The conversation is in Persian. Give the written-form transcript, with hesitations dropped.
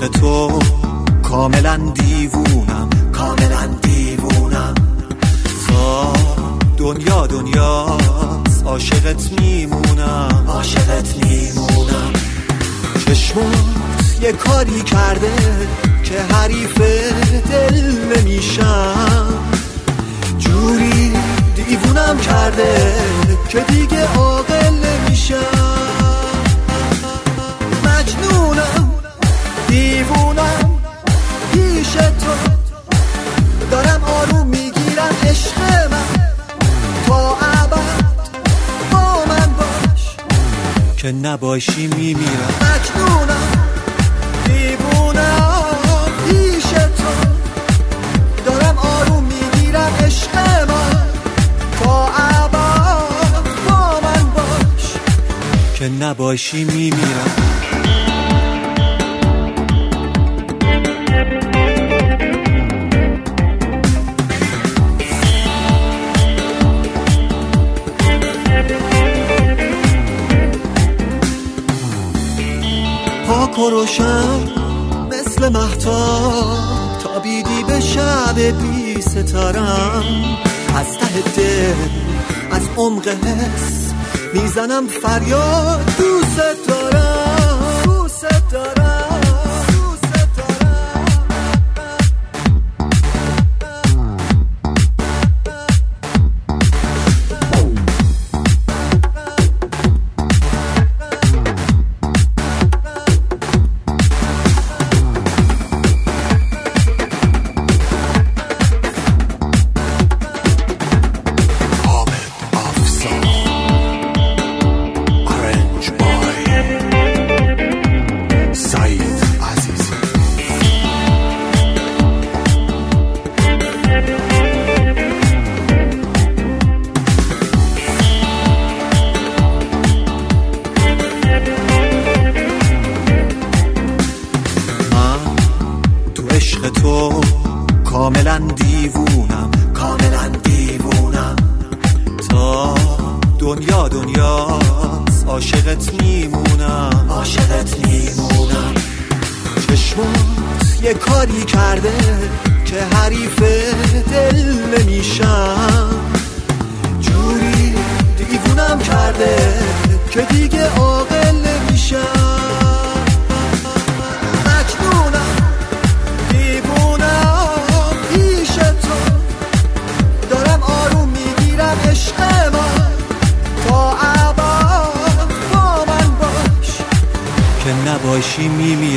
عشق تو کاملا دیوونم، کاملا دیوونم. دنیا دنیاست، عاشقت میمونم، عاشقت میمونم. چشمات یه کاری کرده که حریف دل نمیشم، جوری دیوونم کرده که دیگه عاقل نمیشم. مجنونم دیوونم پیش تو، دارم آروم میگیرم عشق من، تا ابد با من باش که نباشی میمیرم. مجنونم دیوونم پیش تو، دارم آروم میگیرم عشق من، تا ابد با من باش که نباشی میمیرم. پاک و روشن مثل مهتاب، تابیدی به شب بی ستارم. از ته دل از عمق حس میزنم فریاد، دوست دارم، دوست دارم. تو کاملا دیوونم، کاملا دیوونم. تا دنیا دنیاست، عاشقت میمونم، عاشقت میمونم. چشمات یه کاری کرده که حریف دل نمیشم، جوری دیوونم کرده که دیگه عاقل نمیشم. عشق من تا ابد با من باش که نباشی میمیرم.